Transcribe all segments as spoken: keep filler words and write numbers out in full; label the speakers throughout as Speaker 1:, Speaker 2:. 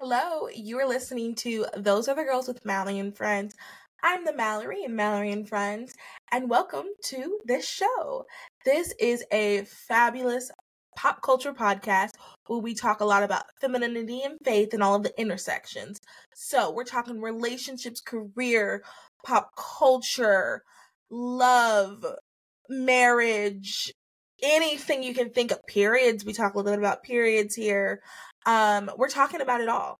Speaker 1: Hello, you are listening to Those Are the Girls with Mallory and Friends. I'm the Mallory and Mallory and Friends, and welcome to this show. This is a fabulous pop culture podcast where we talk a lot about femininity and faith and all of the intersections. So we're talking relationships, career, pop culture, love, marriage, anything you can think of, periods. We talk a little bit about periods here. Um, we're talking about it all.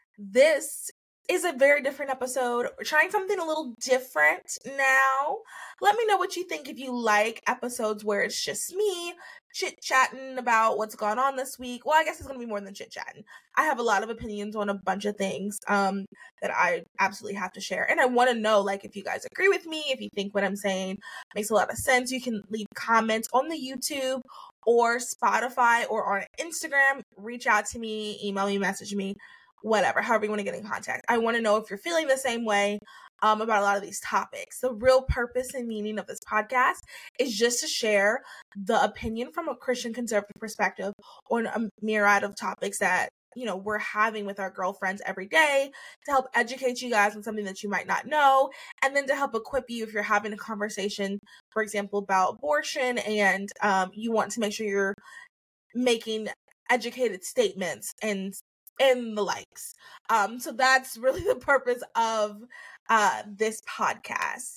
Speaker 1: This is a very different episode. We're trying something a little different now. Let me know what you think if you like episodes where it's just me chit-chatting about what's gone on this week. Well, I guess it's going to be more than chit-chatting. I have a lot of opinions on a bunch of things um, that I absolutely have to share. And I want to know, like, if you guys agree with me, if you think what I'm saying makes a lot of sense. You can leave comments on the YouTube or Spotify or on Instagram. Reach out to me, email me, message me, whatever, however you want to get in contact. I want to know if you're feeling the same way um, about a lot of these topics. The real purpose and meaning of this podcast is just to share the opinion from a Christian conservative perspective on a myriad of topics that, you know, we're having with our girlfriends every day to help educate you guys on something that you might not know, and then to help equip you if you're having a conversation, for example, about abortion, and um, you want to make sure you're making educated statements and and the likes. Um, so that's really the purpose of uh, this podcast.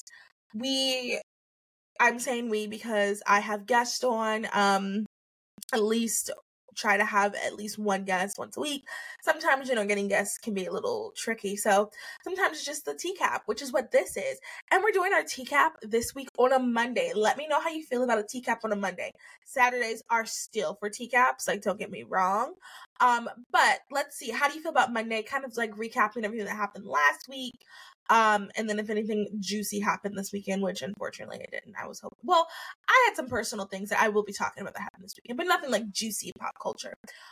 Speaker 1: We, I'm saying we because I have guests on, um, at least try to have at least one guest once a week. Sometimes, you know, getting guests can be a little tricky. So sometimes it's just the T CAP, which is what this is. And we're doing our T CAP this week on a Monday. Let me know how you feel about a T CAP on a Monday. Saturdays are still for T CAPs, like, don't get me wrong. Um, but let's see, how do you feel about Monday? Kind of like recapping everything that happened last week. Um, and then if anything juicy happened this weekend, which unfortunately it didn't. I was hoping, well, I had some personal things that I will be talking about that happened this weekend, but nothing like juicy pop culture.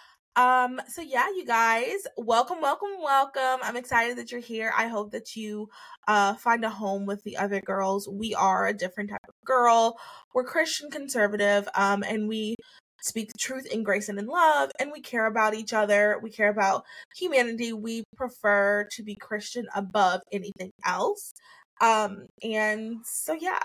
Speaker 1: Um, so yeah, you guys, welcome, welcome, welcome. I'm excited that you're here. I hope that you uh find a home with the other girls. We are a different type of girl. We're Christian conservative, um, and we speak the truth in grace and in love, and we care about each other. We care about humanity. We prefer to be Christian above anything else. Um, and so yeah,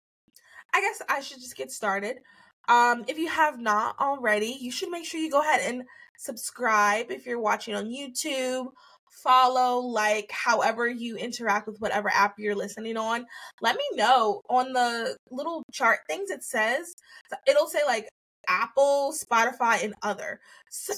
Speaker 1: I guess I should just get started. Um, if you have not already, you should make sure you go ahead and subscribe if you're watching on YouTube. Follow, like, however you interact with whatever app you're listening on. Let me know on the little chart things. It says, it'll say like Apple, Spotify, and other. So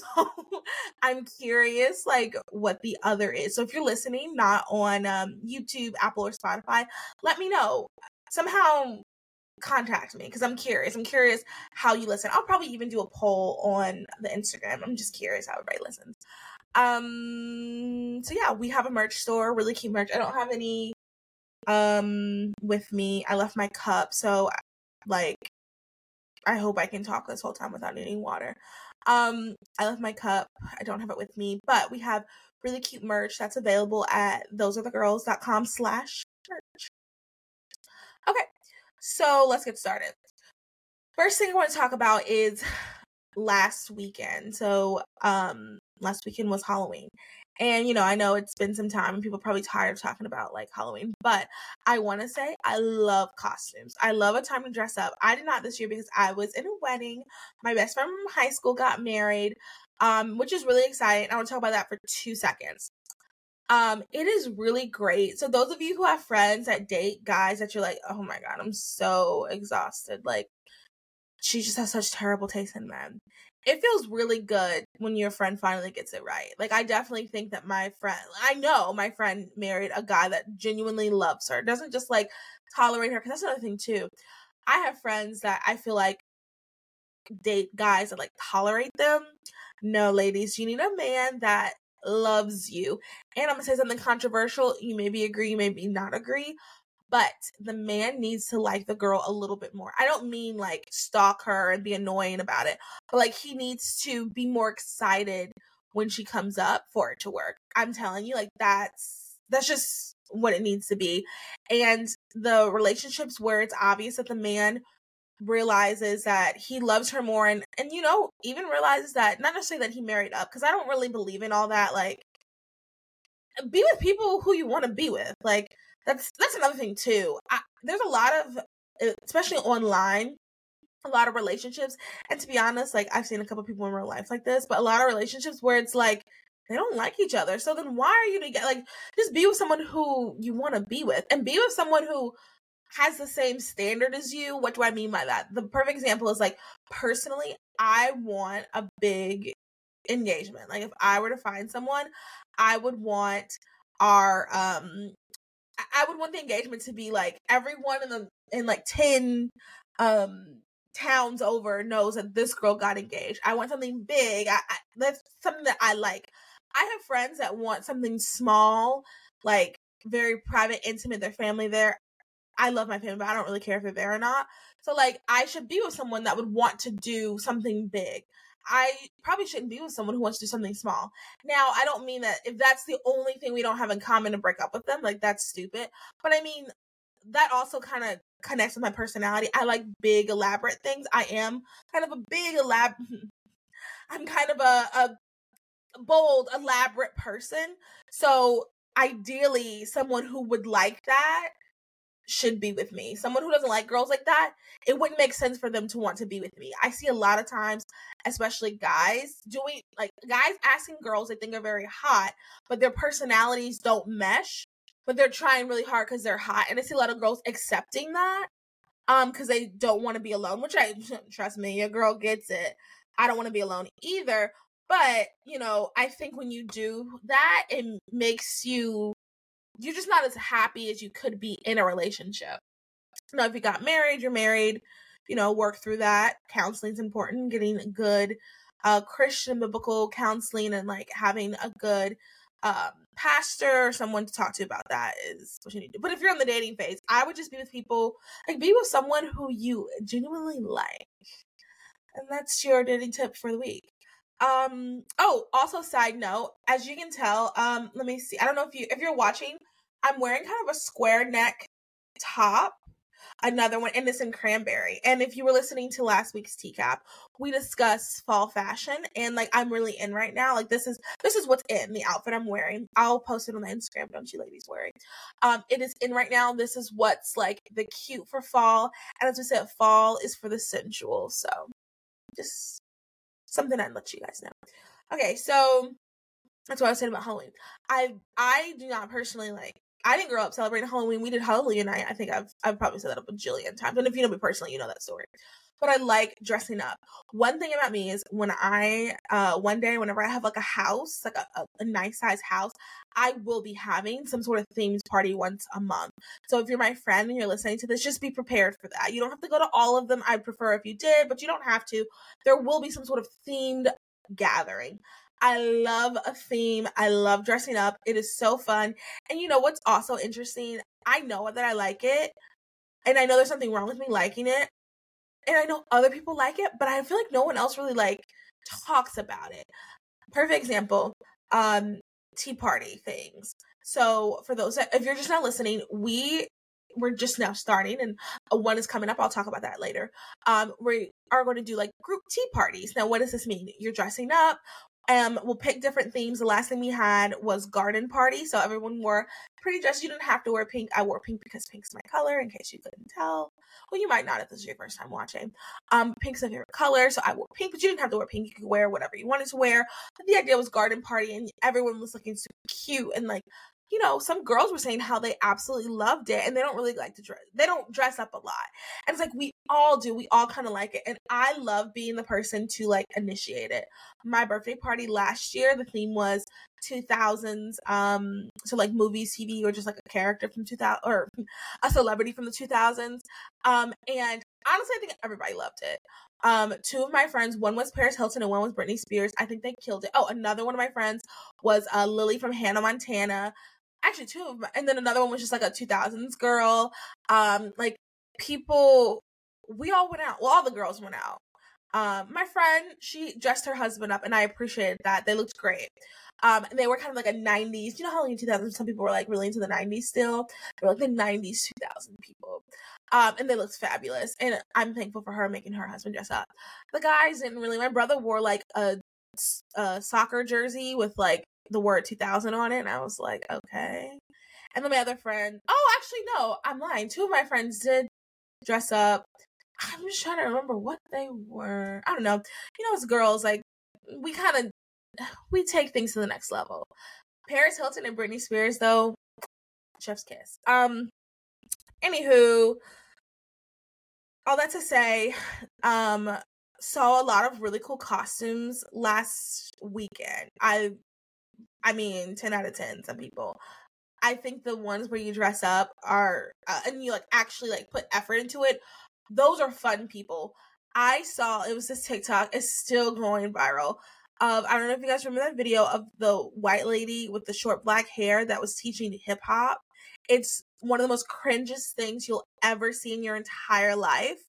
Speaker 1: I'm curious, like, what the other is. So if you're listening not on um, YouTube, Apple, or Spotify, let me know. Somehow contact me because I'm curious. I'm curious how you listen. I'll probably even do a poll on the Instagram. I'm just curious how everybody listens. Um, so yeah, we have a merch store, really cute merch. I don't have any um with me. I left my cup, so like I hope I can talk this whole time without needing water. Um, I left my cup. I don't have it with me, but we have really cute merch that's available at thosearethegirls.com slash merch. Okay, so let's get started. First thing I want to talk about is last weekend. So, um, last weekend was Halloween. And, you know, I know it's been some time and people are probably tired of talking about like Halloween, but I want to say I love costumes. I love a time to dress up. I did not this year because I was in a wedding. My best friend from high school got married, um, which is really exciting. I want to talk about that for two seconds. Um, it is really great. So those of you who have friends that date guys that you're like, oh my God, I'm so exhausted. Like, she just has such terrible taste in men. It feels really good when your friend finally gets it right. Like, I definitely think that my friend, I know my friend married a guy that genuinely loves her. Doesn't just like tolerate her. Cause that's another thing too. I have friends that I feel like date guys that like tolerate them. No, ladies, you need a man that loves you. And I'm gonna say something controversial. You maybe agree, you maybe not agree. But the man needs to like the girl a little bit more. I don't mean like stalk her and be annoying about it, but like he needs to be more excited when she comes up for it to work. I'm telling you, like that's that's just what it needs to be. And the relationships where it's obvious that the man realizes that he loves her more and and you know, even realizes that not necessarily that he married up, because I don't really believe in all that, like be with people who you want to be with. Like, that's that's another thing too. I, there's a lot of, especially online, a lot of relationships, and to be honest, like, I've seen a couple people in real life like this, but a lot of relationships where it's like they don't like each other. So then why are you together? Like, just be with someone who you want to be with, and be with someone who has the same standard as you. What do I mean by that? The perfect example is, like, personally, I want a big engagement. Like, if I were to find someone, I would want our um I would want the engagement to be like everyone in the in like ten um towns over knows that this girl got engaged. I want something big. I, I that's something that I like. I have friends that want something small, like very private, intimate, their family there. I love my family, but I don't really care if they're there or not. So, like, I should be with someone that would want to do something big. I probably shouldn't be with someone who wants to do something small. Now, I don't mean that if that's the only thing we don't have in common to break up with them, like, that's stupid. But I mean, that also kind of connects with my personality. I like big, elaborate things. I am kind of a big, elab. I'm kind of a, a bold, elaborate person. So, ideally, someone who would like that should be with me. Someone who doesn't like girls like that, it wouldn't make sense for them to want to be with me. I see a lot of times, especially guys doing, like, guys asking girls they think are very hot, but their personalities don't mesh, but they're trying really hard because they're hot. And I see a lot of girls accepting that um because they don't want to be alone, which I trust me, your girl gets it. I don't want to be alone either. But, you know, I think when you do that, it makes you you're just not as happy as you could be in a relationship. Now, if you got married, you're married, you know, work through that. Counseling's important, getting good uh, Christian biblical counseling and, like, having a good um, pastor or someone to talk to about that is what you need to do. But if you're in the dating phase, I would just be with people, like, be with someone who you genuinely like. And that's your dating tip for the week. Um, oh, also side note, as you can tell, um, let me see. I don't know if you, if you're watching, I'm wearing kind of a square neck top, another one, and it's in cranberry. And if you were listening to last week's T CAP, we discussed fall fashion, and, like, I'm really in right now. Like, this is, this is what's in the outfit I'm wearing. I'll post it on the Instagram, don't you ladies worry. Um, it is in right now. This is what's, like, the cute for fall. And as we said, fall is for the sensual. So just something I'd let you guys know. Okay, so that's what I was saying about Halloween. I I do not personally like. I didn't grow up celebrating Halloween. We did Halloween night. I think I've I've probably said that a bajillion times. And if you know me personally, you know that story. But I like dressing up. One thing about me is when I uh one day whenever I have, like, a house, like a, a, a nice size house, I will be having some sort of themed party once a month. So if you're my friend and you're listening to this, just be prepared for that. You don't have to go to all of them. I'd prefer if you did, but you don't have to. There will be some sort of themed gathering. I love a theme. I love dressing up. It is so fun. And you know what's also interesting? I know that I like it, and I know there's something wrong with me liking it, and I know other people like it, but I feel like no one else really, like, talks about it. Perfect example, um, tea party things. So for those that, if you're just now listening, we we're just now starting, and one is coming up. I'll talk about that later. Um, we are going to do, like, group tea parties. Now, what does this mean? You're dressing up. Um, we'll pick different themes. The last thing we had was garden party, so everyone wore pretty dress. You didn't have to wear pink. I wore pink because pink's my color, in case you couldn't tell. Well, you might not if this is your first time watching. Um, pink's my favorite color, so I wore pink, but you didn't have to wear pink. You could wear whatever you wanted to wear. But the idea was garden party, and everyone was looking super cute, and, like, you know, some girls were saying how they absolutely loved it, and they don't really like to dress. They don't dress up a lot. And it's like, we all do. We all kind of like it. And I love being the person to, like, initiate it. My birthday party last year, the theme was two thousands. Um, so, like, movies, T V, or just, like, a character from two thousand, or a celebrity from the two thousands. Um, and honestly, I think everybody loved it. Um, two of my friends, one was Paris Hilton and one was Britney Spears. I think they killed it. Oh, another one of my friends was uh, Lily from Hannah Montana. Actually, two of them. And then another one was just, like, a two thousands girl. Um, like, people, we all went out. Well, all the girls went out. Um, my friend, she dressed her husband up, and I appreciated that. They looked great. Um, and they were kind of like a nineties, you know how in two thousand some people were, like, really into the nineties still? They were like the nineties, two thousand people. Um, and they looked fabulous. And I'm thankful for her making her husband dress up. The guys didn't really. My brother wore, like, a, a soccer jersey with, like, the word two thousand on it, and I was like, okay. And then my other friend, oh, actually, no, I'm lying. Two of my friends did dress up. I'm just trying to remember what they were. I don't know. You know, as girls, like, we kind of, we take things to the next level. Paris Hilton and Britney Spears, though, chef's kiss. Um, anywho, all that to say, um, saw a lot of really cool costumes last weekend. I, I mean, ten out of ten, some people. I think the ones where you dress up are, uh, and you like actually like put effort into it, those are fun people. I saw, it was this TikTok, it's still going viral. Um, I don't know if you guys remember that video of the white lady with the short black hair that was teaching hip hop. It's one of the most cringiest things you'll ever see in your entire life.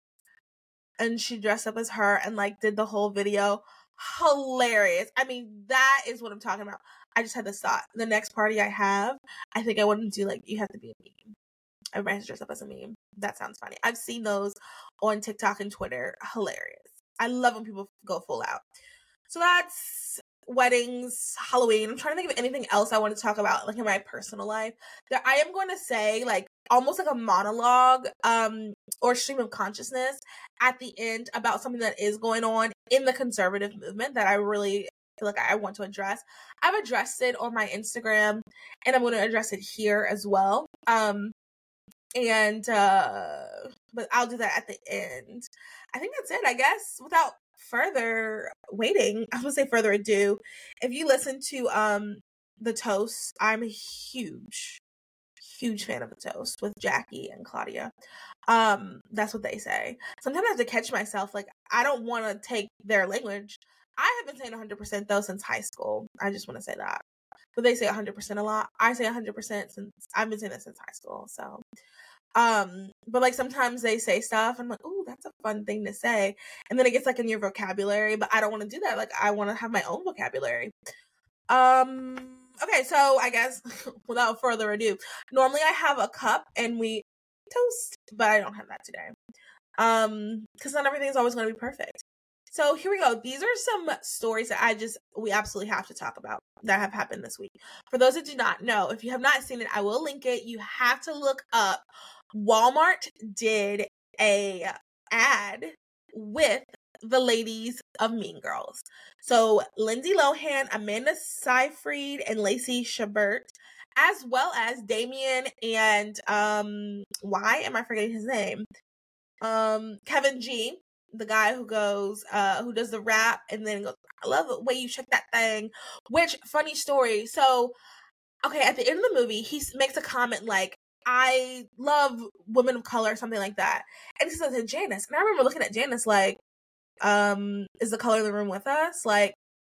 Speaker 1: And she dressed up as her and like did the whole video. Hilarious. I mean, that is what I'm talking about. I just had this thought. The next party I have, I think I wouldn't do like, you have to be a meme. Everybody has to dress up as a meme. That sounds funny. I've seen those on TikTok and Twitter. Hilarious. I love when people go full out. So that's weddings, Halloween. I'm trying to think of anything else I want to talk about, like in my personal life. That I am going to say, like, almost like a monologue um, or stream of consciousness at the end about something that is going on in the conservative movement that I really feel like I want to address. I've addressed it on my Instagram, and I'm going to address it here as well. Um, and, uh, but I'll do that at the end. I think that's it, I guess, without further waiting. I would say further ado. If you listen to, um, The Toast, I'm a huge, huge fan of The Toast with Jackie and Claudia. Um, that's what they say. Sometimes I have to catch myself. Like, I don't want to take their language. I have been saying one hundred percent though since high school. I just want to say that. But they say one hundred percent a lot. I say one hundred percent since I've been saying that since high school. So, um, but like sometimes they say stuff and I'm like, ooh, that's a fun thing to say. And then it gets like in your vocabulary, but I don't want to do that. Like, I want to have my own vocabulary. Um, okay, so I guess without further ado, normally I have a cup and we toast, but I don't have that today. Um, because not everything's always going to be perfect. So here we go. These are some stories that I just, we absolutely have to talk about that have happened this week. For those that do not know, if you have not seen it, I will link it. You have to look up. Walmart did a ad with the ladies of Mean Girls. So Lindsay Lohan, Amanda Seyfried, and Lacey Chabert, as well as Damien and, um, why am I forgetting his name? Um, Kevin G, the guy who goes, uh, who does the rap and then goes, I love the way you check that thing. Which, funny story. So, okay, at the end of the movie, he makes a comment like, I love women of color, something like that. And he says to Janice. And I remember looking at Janice like, um, is the color of the room with us? Like,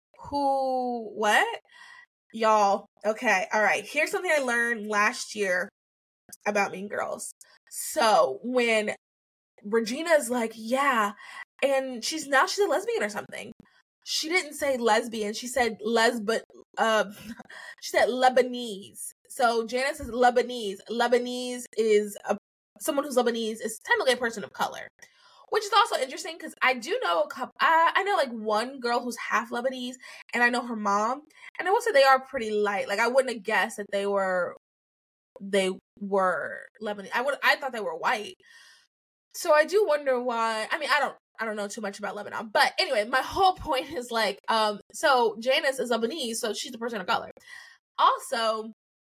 Speaker 1: who, what? Y'all, okay, all right. Here's something I learned last year about Mean Girls. So, when Regina's like, yeah, and she's now she's a lesbian or something. She didn't say lesbian. She said lesbian. Uh, she said Lebanese. So Janice is Lebanese. Lebanese is a, someone who's Lebanese is technically a person of color, which is also interesting because I do know a couple. I, I know like one girl who's half Lebanese, and I know her mom, and I will say they are pretty light. Like I wouldn't have guessed that they were they were Lebanese. I would I thought they were white. So I do wonder why. I mean, I don't I don't know too much about Lebanon. But anyway, my whole point is like, um, so Janice is Lebanese, so she's a person of color. Also,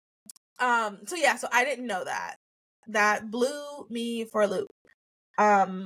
Speaker 1: um, so yeah, so I didn't know that. That blew me for a loop. Um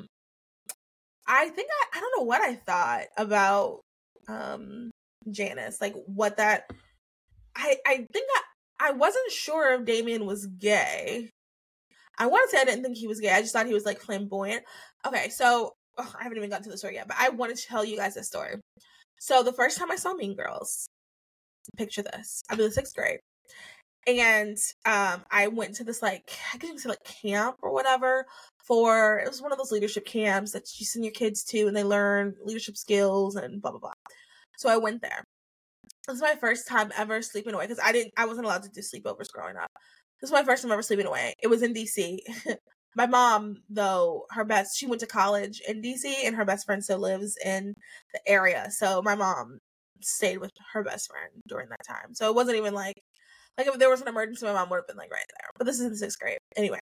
Speaker 1: I think I I don't know what I thought about um Janice. Like what that I I think I I wasn't sure if Damien was gay. I want to say I didn't think he was gay. I just thought he was like flamboyant. Okay, so ugh, I haven't even gotten to the story yet, but I wanted to tell you guys this story. So the first time I saw Mean Girls, picture this. I was in sixth grade. And um, I went to this like, I guess you could say like camp or whatever for, it was one of those leadership camps that you send your kids to and they learn leadership skills and blah, blah, blah. So I went there. This is my first time ever sleeping away because I didn't, I wasn't allowed to do sleepovers growing up. This is my first time ever sleeping away. It was in D C. My mom, though, her best, she went to college in D C and her best friend still lives in the area. So my mom stayed with her best friend during that time. So it wasn't even like, like if there was an emergency, my mom would have been like right there. But this is in sixth grade. Anyway.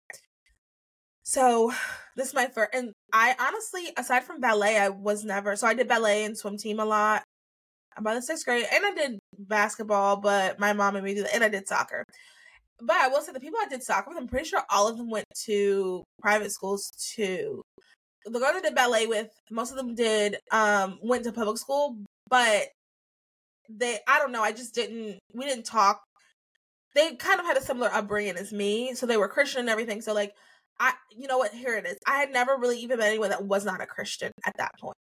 Speaker 1: So this is my first, and I honestly, aside from ballet, I was never, so I did ballet and swim team a lot by the sixth grade, and I did basketball, but my mom made me do that, and I did soccer. But I will say the people I did soccer with, I'm pretty sure all of them went to private schools too. The girls I did ballet with, most of them did, um, went to public school, but they, I don't know, I just didn't, we didn't talk. They kind of had a similar upbringing as me, so they were Christian and everything, so like, I, you know what, here it is. I had never really even met anyone that was not a Christian at that point.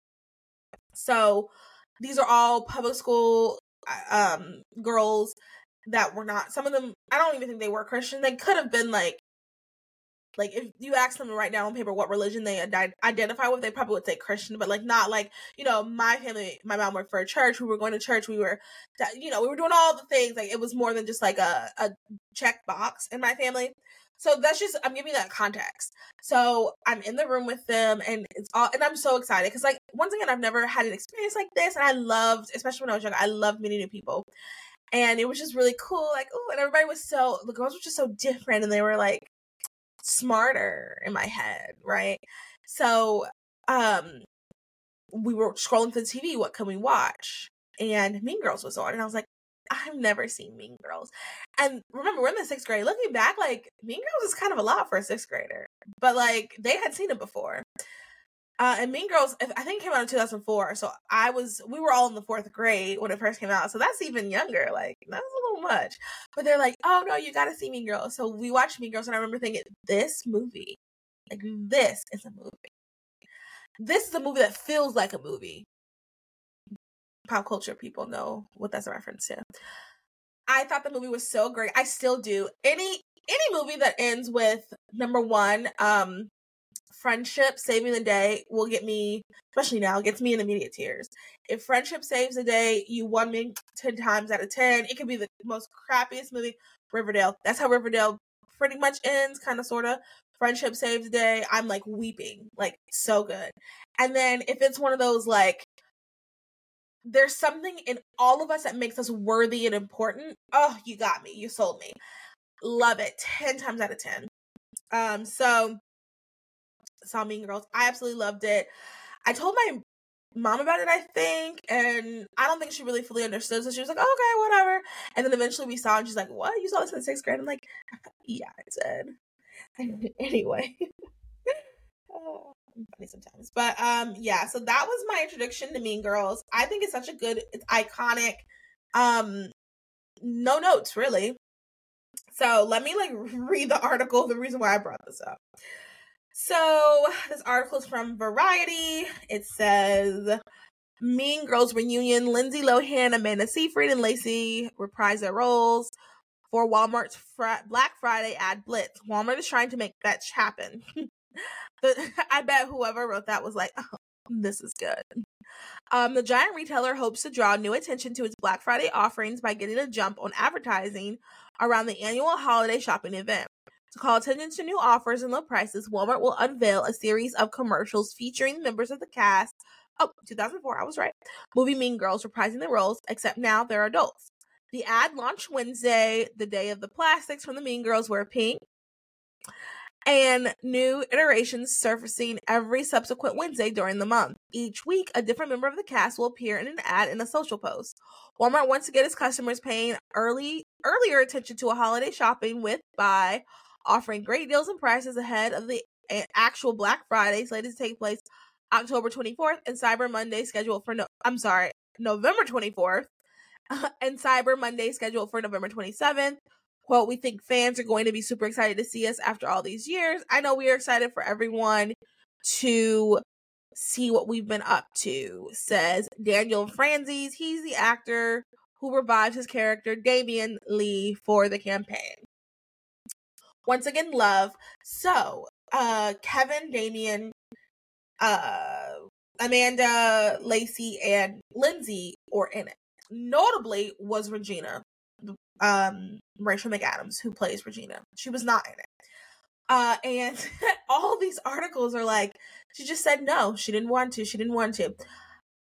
Speaker 1: So these are all public school um, girls that were not, some of them, I don't even think they were Christian. They could have been like, like if you ask them to write down on paper what religion they identify with, they probably would say Christian, but like not like, you know, my family, my mom worked for a church. We were going to church. We were, you know, we were doing all the things. Like it was more than just like a, a check box in my family. So that's just, I'm giving that context. So I'm in the room with them and it's all, and I'm so excited because like, once again, I've never had an experience like this. And I loved, especially when I was younger, I loved meeting new people. And it was just really cool. Like, oh, and everybody was so, the girls were just so different. And they were like smarter in my head. Right. So, um, we were scrolling through the T V. What can we watch? And Mean Girls was on. And I was like, I've never seen Mean Girls. And remember, we're in the sixth grade. Looking back, like, Mean Girls is kind of a lot for a sixth grader. But, like, they had seen it before. Uh, and Mean Girls, I think it came out in two thousand four. So I was, we were all in the fourth grade when it first came out. So that's even younger. Like, that was a little much. But they're like, oh, no, you got to see Mean Girls. So we watched Mean Girls. And I remember thinking, this movie, like, this is a movie. This is a movie that feels like a movie. Pop culture people know what that's a reference to. I thought the movie was so great. I still do. Any any movie that ends with number one, um, friendship saving the day will get me, especially now, gets me in immediate tears. If friendship saves the day, you won me ten times out of ten. It could be the most crappiest movie. Riverdale. That's how Riverdale pretty much ends, kind of, sort of. Friendship saves the day. I'm like weeping, like so good. And then if it's one of those like, there's something in all of us that makes us worthy and important. Oh, you got me. You sold me. Love it. ten times out of ten. Um, so, saw Mean Girls. I absolutely loved it. I told my mom about it, I think, and I don't think she really fully understood. So she was like, oh, okay, whatever. And then eventually we saw it, and she's like, what? You saw this in the sixth grade? I'm like, yeah, I did. Anyway. Oh, I'm funny sometimes. But um yeah, so that was my introduction to Mean Girls. I think it's such a good, it's iconic. Um no notes really. So let me like read the article, the reason why I brought this up. So this article is from Variety. It says Mean Girls reunion, Lindsay Lohan, Amanda Seyfried, and Lacey reprise their roles for Walmart's Fr- Black Friday ad blitz. Walmart is trying to make fetch happen. The, I bet whoever wrote that was like, oh, this is good. Um, the giant retailer hopes to draw new attention to its Black Friday offerings by getting a jump on advertising around the annual holiday shopping event. To call attention to new offers and low prices, Walmart will unveil a series of commercials featuring members of the cast. Oh, two thousand four, I was right. Movie Mean Girls reprising their roles, except now they're adults. The ad launched Wednesday, the day of the plastics from the Mean Girls wear pink, and new iterations surfacing every subsequent Wednesday during the month. Each week, a different member of the cast will appear in an ad in a social post. Walmart wants to get its customers paying early, earlier attention to a holiday shopping with by offering great deals and prices ahead of the actual Black Friday slated to take place October twenty-fourth and Cyber Monday scheduled for no, I'm sorry, November twenty-fourth and Cyber Monday scheduled for November twenty-seventh. Quote, we think fans are going to be super excited to see us after all these years. I know we are excited for everyone to see what we've been up to, says Daniel Franzese. He's the actor who revives his character, Damian Lee, for the campaign. Once again, love. So, uh, Kevin, Damian, uh, Amanda, Lacey, and Lindsay were in it. Notably was Regina, um, Rachel McAdams, who plays Regina. She was not in it. Uh, and all these articles are like, she just said no. She didn't want to. She didn't want to.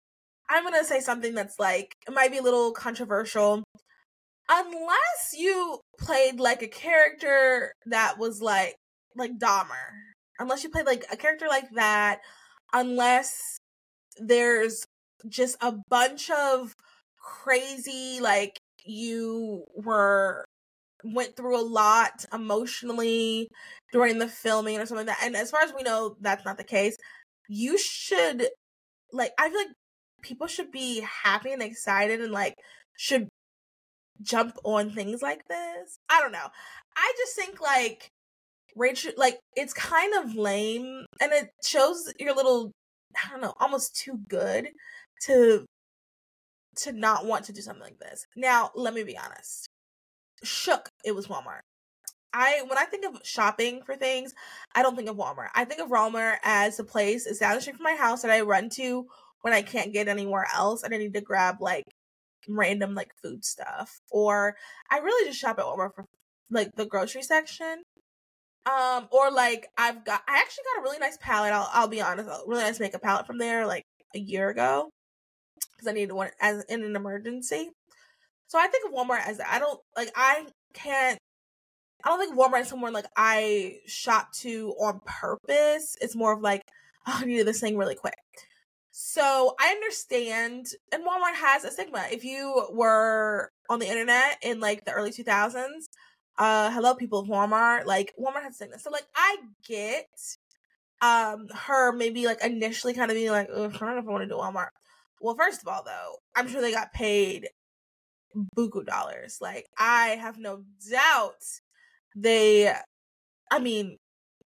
Speaker 1: I'm gonna say something that's like, it might be a little controversial. Unless you played like a character that was like, like Dahmer. Unless you played like a character like that, unless there's just a bunch of crazy, like you were went through a lot emotionally during the filming or something like that. And as far as we know, that's not the case. You should, like, I feel like people should be happy and excited and like should jump on things like this. I don't know. I just think like Rachel, like, it's kind of lame and it shows you're a little, I don't know, almost too good to to not want to do something like this. Now, let me be honest. Shook, it was Walmart. I when I think of shopping for things, I don't think of Walmart. I think of Walmart as a place, it's down the street from my house that I run to when I can't get anywhere else and I need to grab like random like food stuff. Or I really just shop at Walmart for like the grocery section. Um, or like I've got I actually got a really nice palette, I'll I'll be honest, a really nice makeup palette from there like a year ago. Because I needed one as in an emergency. So I think of Walmart as I don't like I can't I don't think Walmart is somewhere like I shop to on purpose. It's more of like, oh, I needed this thing really quick. So I understand, and Walmart has a stigma. If you were on the internet in like the early two thousands, uh, hello people of Walmart, like Walmart has a stigma. So like I get um her maybe like initially kind of being like, I don't know if I want to do Walmart. Well, first of all though, I'm sure they got paid buku dollars. Like I have no doubt they, I mean,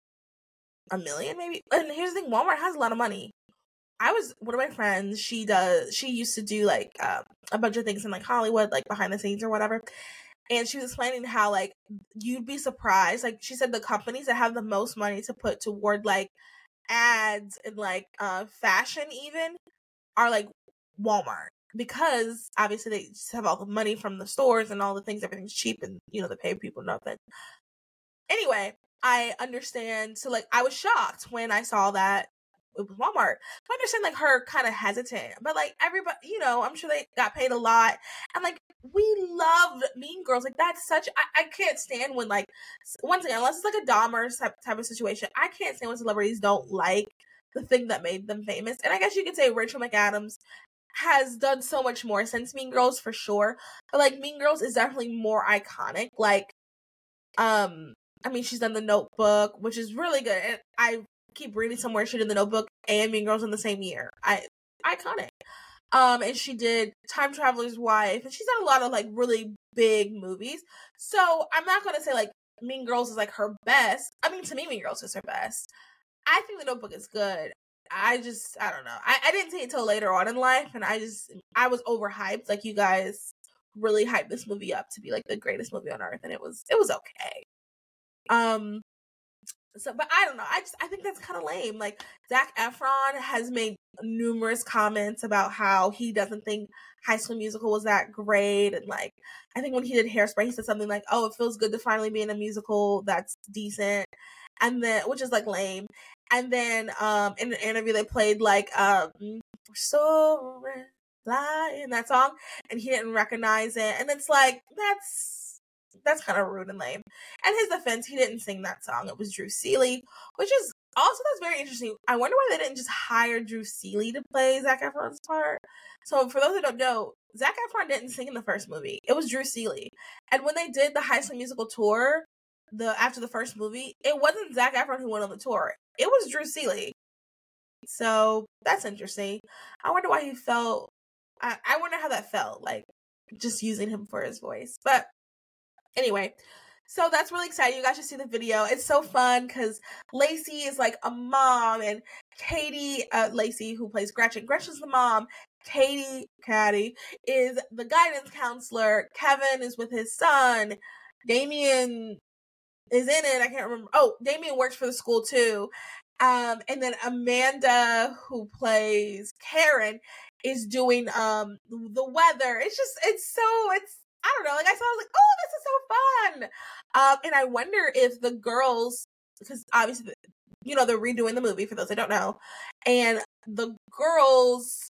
Speaker 1: a million maybe. And here's the thing, Walmart has a lot of money. I was, one of my friends, she does, she used to do like um, a bunch of things in like Hollywood, like behind the scenes or whatever. And she was explaining how like, you'd be surprised. Like she said the companies that have the most money to put toward like ads and like uh, fashion even are like Walmart. Because obviously they just have all the money from the stores and all the things, everything's cheap and, you know, they pay people nothing. Anyway, I understand. So, like, I was shocked when I saw that it was Walmart. I understand, like, her kind of hesitant. But, like, everybody, you know, I'm sure they got paid a lot. And, like, we loved Mean Girls. Like, that's such, I, I can't stand when, like, once again, unless it's, like, a Dahmer type, type of situation, I can't stand when celebrities don't like the thing that made them famous. And I guess you could say Rachel McAdams has done so much more since Mean Girls, for sure. But, like, Mean Girls is definitely more iconic. Like, um... I mean, she's done The Notebook, which is really good. And I keep reading somewhere she did The Notebook and Mean Girls in the same year. I iconic. Um, and she did Time Traveler's Wife, and she's done a lot of like really big movies. So I'm not gonna say like Mean Girls is like her best. I mean, to me, Mean Girls is her best. I think The Notebook is good. I just, I don't know. I, I didn't see it till later on in life, and I just, I was overhyped. Like you guys really hyped this movie up to be like the greatest movie on earth, and it was, it was okay. Um, so, but I don't know. I just, I think that's kind of lame. Like, Zac Efron has made numerous comments about how he doesn't think High School Musical was that great. And, like, I think when he did Hairspray, he said something like, oh, it feels good to finally be in a musical that's decent. And then, which is, like, lame. And then, um, in an interview, they played, like, um, so fly in that song. And he didn't recognize it. And it's like, that's, that's kind of rude and lame. And his defense, he didn't sing that song. It was Drew Seeley, which is also, that's very interesting. I wonder why they didn't just hire Drew Seeley to play Zac Efron's part. So for those who don't know, Zac Efron didn't sing in the first movie. It was Drew Seeley. And when they did the High School Musical tour, the after the first movie, it wasn't Zac Efron who went on the tour. It was Drew Seeley. So that's interesting. I wonder why he felt, I, I wonder how that felt, like just using him for his voice. But anyway, so that's really exciting. You guys should see the video. It's so fun because Lacey is like a mom, and Katie, uh, Lacey, who plays Gretchen, Gretchen's the mom. Katie, Caddy, is the guidance counselor. Kevin is with his son. Damien is in it. I can't remember. Oh, Damien works for the school too. Um, and then Amanda, who plays Karen, is doing um the weather. It's just, it's so, it's, I don't know, like I saw, I was like, oh, this is so fun. Um, and I wonder if the girls, because obviously, you know, they're redoing the movie for those that don't know, and the girls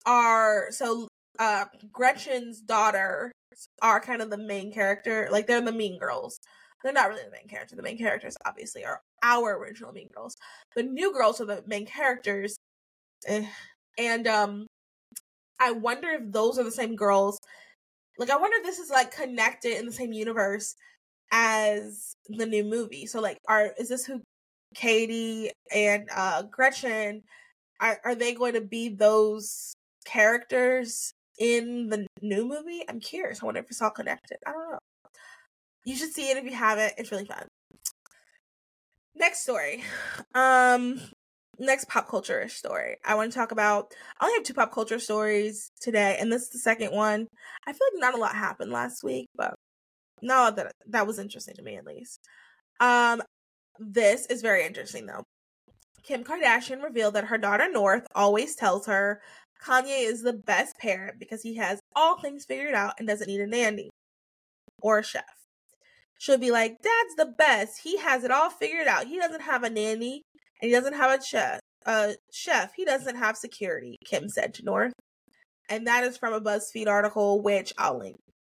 Speaker 1: are so uh Gretchen's daughter are kind of the main character. Like, they're the mean girls. They're not really the main character. The main characters obviously are our original mean girls. The new girls are the main characters. Eh. And um I wonder if those are the same girls. Like, I wonder if this is like connected in the same universe as the new movie. So like, are is this who Katie and uh Gretchen are, are they going to be those characters in the new movie? I'm curious. I wonder if it's all connected. I don't know. You should see it if you haven't. It's really fun. Next story. Um next pop culture story. I want to talk about I only have two pop culture stories today, and this is the second one. I feel like not a lot happened last week, but no, that that was interesting to me at least. Um this is very interesting though. Kim Kardashian revealed that her daughter North always tells her Kanye is the best parent because he has all things figured out and doesn't need a nanny or a chef. She'll be like, Dad's the best. He has it all figured out. He doesn't have a nanny and he doesn't have a chef. Uh, chef. He doesn't have security, Kim said to North. And that is from a BuzzFeed article, which I'll link.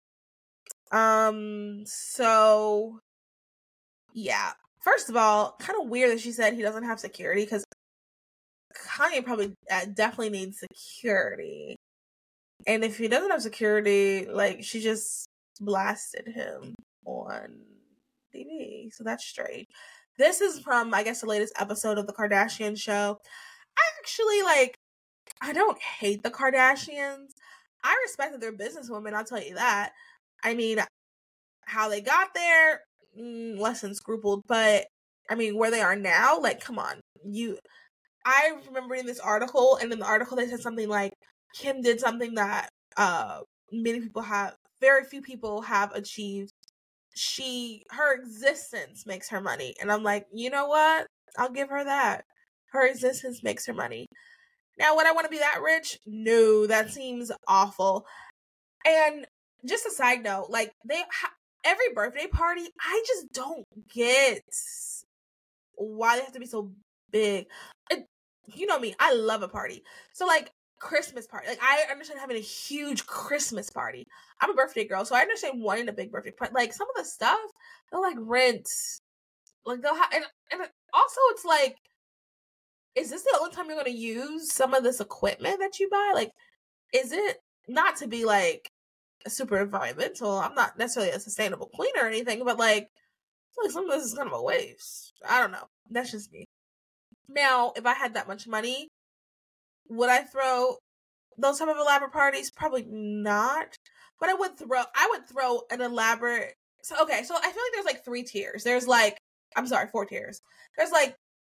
Speaker 1: Um, so, yeah. First of all, kind of weird that she said he doesn't have security, because Kanye probably uh, definitely needs security. And if he doesn't have security, like, she just blasted him on T V. So that's strange. This is from, I guess, the latest episode of The Kardashian Show. I actually, like, I don't hate the Kardashians. I respect that they're businesswomen, I'll tell you that. I mean, how they got there, mm, less than scrupled. But, I mean, where they are now, like, come on. You, I remember reading this article, and in the article they said something like, Kim did something that uh, many people have, very few people have achieved. She, her existence makes her money. And I'm like, you know what? I'll give her that. Her existence makes her money. Now, would I want to be that rich? No, that seems awful. And just a side note, like, they ha- every birthday party, I just don't get why they have to be so big. It, you know me, I love a party. So, like, Christmas party. Like, I understand having a huge Christmas party. I'm a birthday girl, so I understand wanting a big birthday party. Like, some of the stuff, they'll, like, rent. Like, they'll have, and, and also it's like, is this the only time you're going to use some of this equipment that you buy? Like, is it not to be, like, super environmental? I'm not necessarily a sustainable cleaner or anything, but, like, like some of this is kind of a waste. I don't know. That's just me. Now, if I had that much money, would I throw those type of elaborate parties? Probably not. But I would throw, I would throw an elaborate, so, okay, so I feel like there's, like, three tiers. There's, like, I'm sorry, four tiers. There's, like,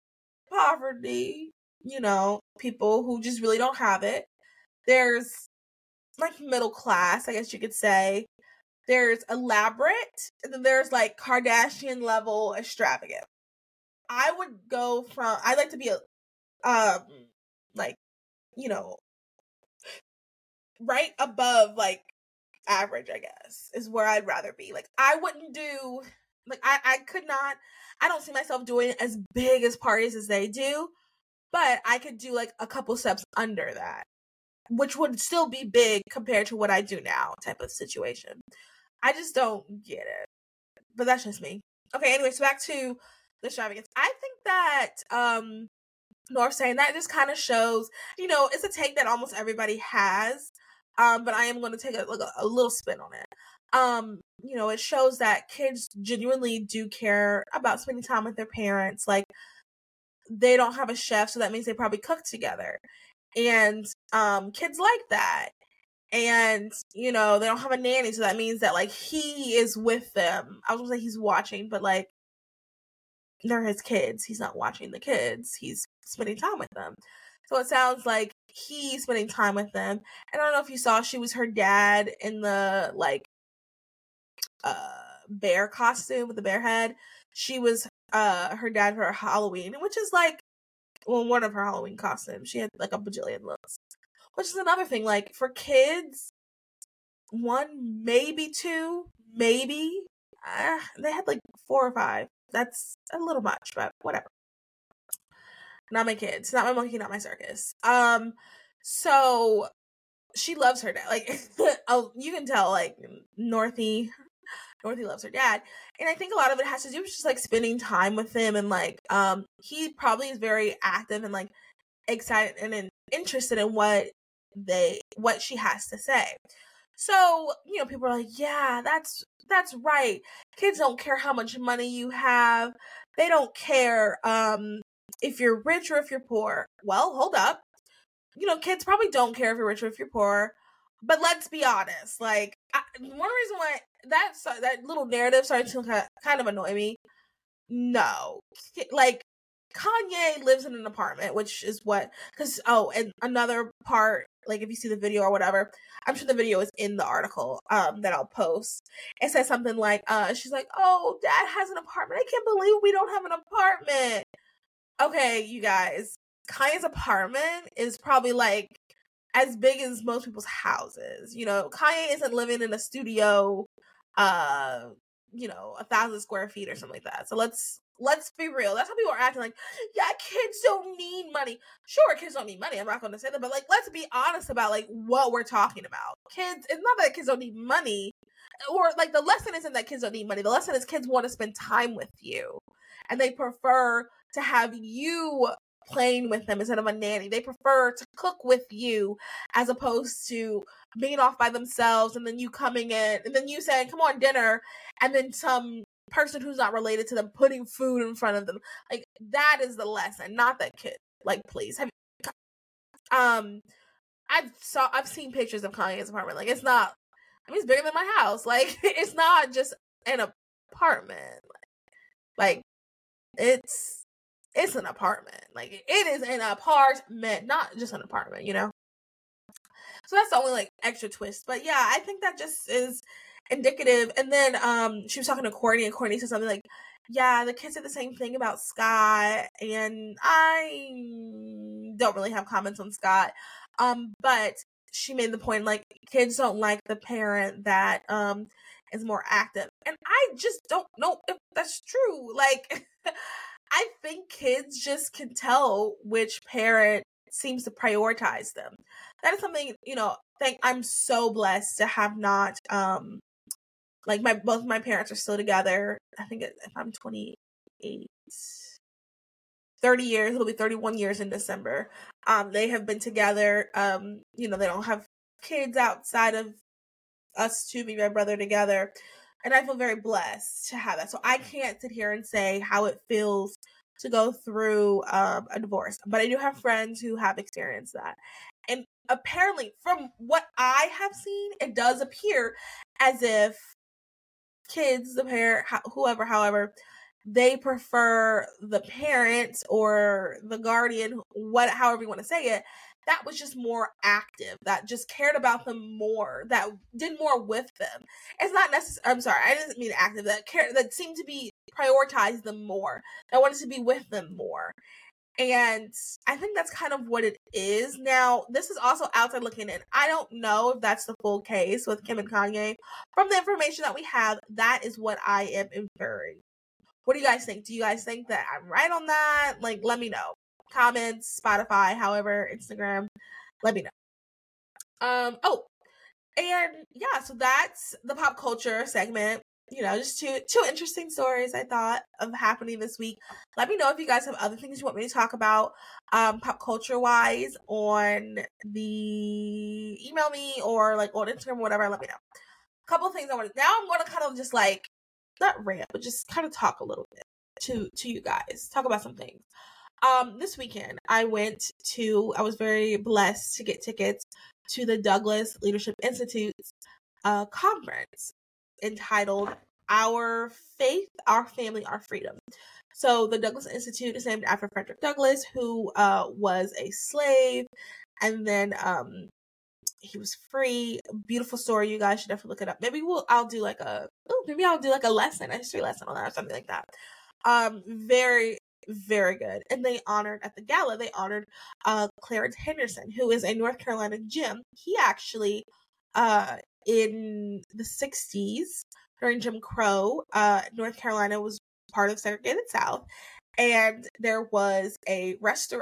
Speaker 1: poverty, you know, people who just really don't have it. There's, like, middle class, I guess you could say. There's elaborate, and then there's, like, Kardashian level extravagant. I would go from, I'd like to be a, um, like, you know, right above, like, average, I guess, is where I'd rather be. Like, I wouldn't do, like, I, I could not, I don't see myself doing as big as parties as they do, but I could do, like, a couple steps under that, which would still be big compared to what I do now type of situation. I just don't get it. But that's just me. Okay, anyways, so back to the extravagance. I think that um North saying that just kind of shows, you know, it's a take that almost everybody has. Um, but I am going to take a, like a, a little spin on it. Um, you know, it shows that kids genuinely do care about spending time with their parents. Like, they don't have a chef, so that means they probably cook together. And um kids like that. And, you know, they don't have a nanny, so that means that, like, he is with them. I was gonna say he's watching, but, like, they're his kids. He's not watching the kids. He's spending time with them. So it sounds like he's spending time with them. And I don't know if you saw, she was her dad in the, like, uh, bear costume with the bear head. She was uh her dad for her Halloween, which is, like, well, one of her Halloween costumes. She had, like, a bajillion looks. Which is another thing, like, for kids, one, maybe two, maybe. Uh, they had, like, four or five. That's a little much, but whatever. Not my kids. Not my monkey, not my circus. Um, so, she loves her dad. Like, oh, you can tell, like, Northie, Northie loves her dad. And I think a lot of it has to do with just, like, spending time with him. And, like, um, he probably is very active and, like, excited and, and interested in what they, what she has to say. So, you know, people are like, yeah, that's, that's right. Kids don't care how much money you have. They don't care, um, if you're rich or if you're poor. Well, hold up. You know, kids probably don't care if you're rich or if you're poor. But let's be honest. Like, I, one reason why that that little narrative started to kind of annoy me. No, like, Kanye lives in an apartment, which is what. Because oh, and another part, like, if you see the video or whatever, I'm sure the video is in the article um that I'll post. It says something like, uh, she's like, "Oh, Dad has an apartment. I can't believe we don't have an apartment." Okay, you guys, Kanye's apartment is probably like as big as most people's houses. You know, Kanye isn't living in a studio, uh, you know, a thousand square feet or something like that. So let's let's be real. That's how people are acting. Like, yeah, kids don't need money. Sure, kids don't need money. I'm not going to say that, but like, let's be honest about like what we're talking about. Kids, it's not that kids don't need money, or like the lesson isn't that kids don't need money. The lesson is kids want to spend time with you, and they prefer to have you playing with them instead of a nanny. They prefer to cook with you as opposed to being off by themselves and then you coming in and then you saying, "Come on, dinner," and then some person who's not related to them putting food in front of them. Like, that is the lesson, not that kid. Like, please. Have you, um I've saw I've seen pictures of Kanye's apartment. Like, it's not, I mean, it's bigger than my house. Like, it's not just an apartment. Like, it's It's an apartment. Like, it is an apartment, not just an apartment, you know? So that's the only, like, extra twist. But yeah, I think that just is indicative. And then um, she was talking to Courtney, and Courtney said something like, yeah, the kids said the same thing about Scott. And I don't really have comments on Scott. Um, but she made the point, like, kids don't like the parent that um is more active. And I just don't know if that's true. Like, I think kids just can tell which parent seems to prioritize them. That is something, you know, thank I'm so blessed to have not um like my both my parents are still together. I think if I'm twenty-eight, thirty years, it'll be thirty-one years in December. Um they have been together. Um you know, they don't have kids outside of us two, me and my brother together. And I feel very blessed to have that. So I can't sit here and say how it feels to go through um, a divorce. But I do have friends who have experienced that. And apparently, from what I have seen, it does appear as if kids, the parent, whoever, however, they prefer the parent or the guardian, what, however you want to say it, that was just more active, that just cared about them more, that did more with them. It's not necessary. I'm sorry, I didn't mean active. That care, that seemed to be prioritized them more. That wanted to be with them more. And I think that's kind of what it is. Now, this is also outside looking in. I don't know if that's the full case with Kim and Kanye. From the information that we have, that is what I am inferring. What do you guys think? Do you guys think that I'm right on that? Like, let me know. Comments, Spotify, however, Instagram, let me know. Um, oh, and yeah, so that's the pop culture segment. You know, just two two interesting stories I thought of happening this week. Let me know if you guys have other things you want me to talk about, um, pop culture wise, on the email me or like on Instagram or whatever. Let me know. A couple of things I want to. Now I'm going to kind of just like not rant, but just kind of talk a little bit to to you guys. Talk about some things. Um, this weekend, I went to, I was very blessed to get tickets to the Douglas Leadership Institute's uh, conference entitled Our Faith, Our Family, Our Freedom. So the Douglas Institute is named after Frederick Douglass, who uh, was a slave, and then um, he was free. Beautiful story. You guys should definitely look it up. Maybe we'll, I'll do like a, oh, maybe I'll do like a lesson, a history lesson on that or something like that. Um, very, very good. And they honored at the gala, they honored uh Clarence Henderson, who is a North Carolina Jim. He actually uh in the sixties during Jim Crow, uh North Carolina was part of segregated South, and there was a restaurant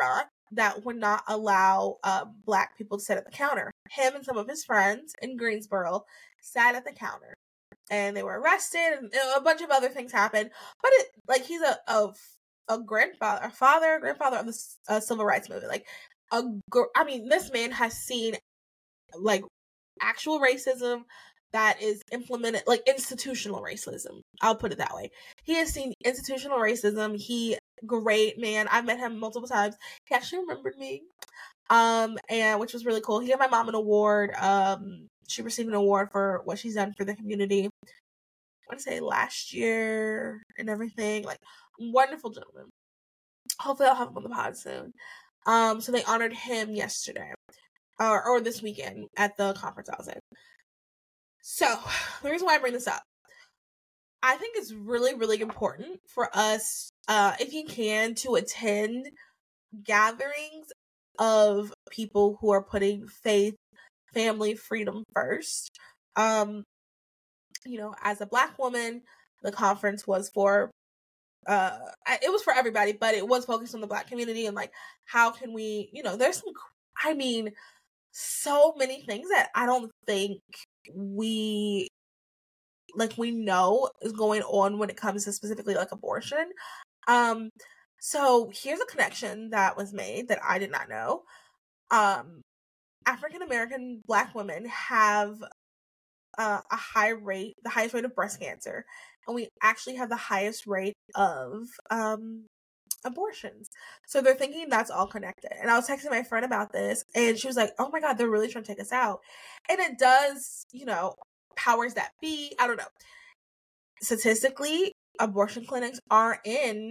Speaker 1: that would not allow uh, Black people to sit at the counter. Him and some of his friends in Greensboro sat at the counter, and they were arrested, and a bunch of other things happened. But it, like, he's a a, a grandfather, a father, grandfather of the uh, civil rights movement. Like, a, I mean, this man has seen like actual racism that is implemented, like institutional racism. I'll put it that way. He has seen institutional racism. He, great man. I've met him multiple times. He actually remembered me, um, and which was really cool. He gave my mom an award. Um, she received an award for what she's done for the community. I want to say last year and everything. Like, wonderful gentleman. Hopefully, I'll have him on the pod soon. Um, so they honored him yesterday, or or this weekend at the conference I was in. So, the reason why I bring this up, I think it's really, really important for us, uh, if you can, to attend gatherings of people who are putting faith, family, freedom first. Um, you know, as a Black woman, the conference was for, uh, it was for everybody, but it was focused on the Black community and, like, how can we, you know, there's some, I mean, so many things that I don't think we like we know is going on when it comes to specifically like abortion. Um, so here's a connection that was made that I did not know. Um, African American Black women have uh, a high rate, the highest rate of breast cancer, and we actually have the highest rate of um abortions. So they're thinking that's all connected. And I was texting my friend about this, and she was like, "Oh my God, they're really trying to take us out." And it does, you know, powers that be. I don't know. Statistically, abortion clinics are in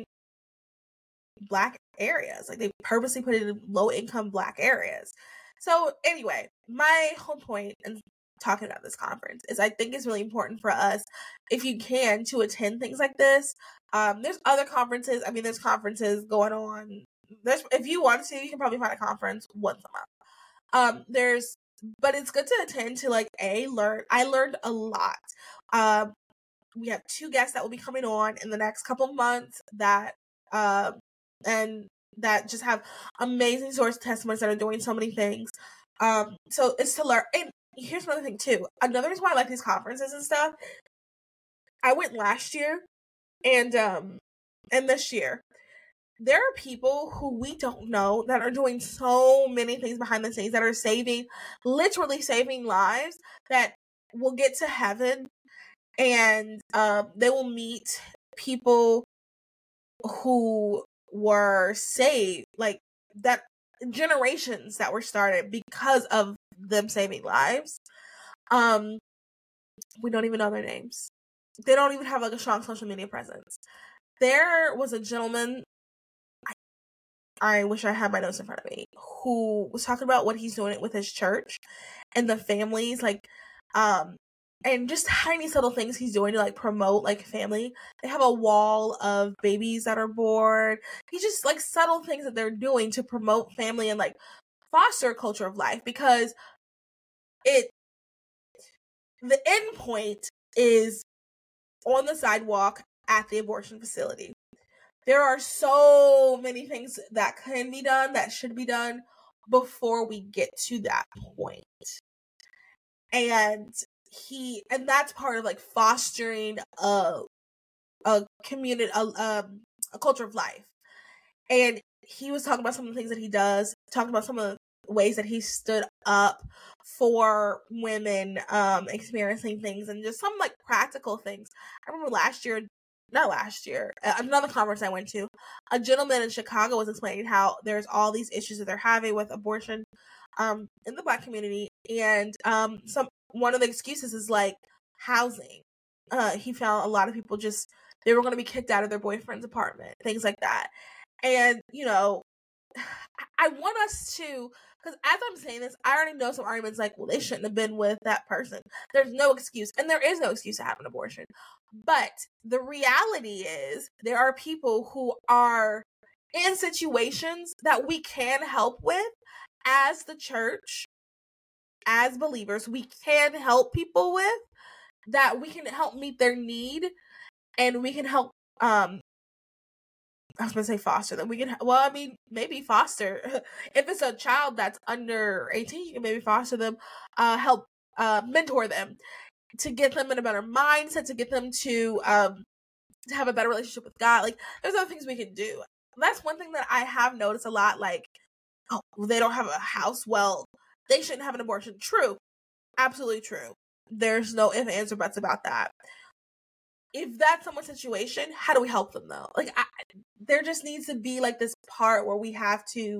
Speaker 1: Black areas. Like, they purposely put it in low income Black areas. So anyway, my whole point in talking about this conference is I think it's really important for us, if you can, to attend things like this. Um, there's other conferences. I mean, there's conferences going on. There's, if you want to, you can probably find a conference once a month. Um, there's, but it's good to attend to, like, a learn. I learned a lot. Um, we have two guests that will be coming on in the next couple months that, um, and that just have amazing source testimonies that are doing so many things. Um, so it's to learn. And here's another thing too. Another reason why I like these conferences and stuff. I went last year, and um, and this year, there are people who we don't know that are doing so many things behind the scenes that are saving, literally saving lives, that will get to heaven, and um, they will meet people who were saved, like that, generations that were started because of them saving lives. Um, we don't even know their names. They don't even have like a strong social media presence. There was a gentleman, I, I wish I had my notes in front of me, who was talking about what he's doing with his church and the families, like, um, and just tiny subtle things he's doing to like promote like family. They have a wall of babies that are born. He's just like subtle things that they're doing to promote family and like foster a culture of life, because it, the end point is on the sidewalk at the abortion facility. There are so many things that can be done, that should be done before we get to that point. And he, and that's part of like fostering a a community, a, um, a culture of life. And he was talking about some of the things that he does, talking about some of the ways that he stood up for women um experiencing things, and just some like practical things. I remember last year, not last year, another conference I went to, a gentleman in Chicago was explaining how there's all these issues that they're having with abortion um in the Black community, and um some one of the excuses is like housing. Uh he found a lot of people just, they were going to be kicked out of their boyfriend's apartment, things like that. And, you know, I want us to, because as I'm saying this, I already know some arguments like, well, they shouldn't have been with that person. There's no excuse, and there is no excuse to have an abortion. But the reality is, there are people who are in situations that we can help with as the church, as believers. We can help people with, that we can help meet their need, and we can help um I was gonna say foster them. We can, well, I mean, maybe foster. If it's a child that's under eighteen, you can maybe foster them, uh, help, uh, mentor them to get them in a better mindset, to get them to, um, to have a better relationship with God. Like, there's other things we can do. That's one thing that I have noticed a lot. Like, oh, they don't have a house. Well, they shouldn't have an abortion. True. Absolutely true. There's no ifs, ands, or buts about that. If that's someone's situation, how do we help them though? Like, I, there just needs to be like this part where we have to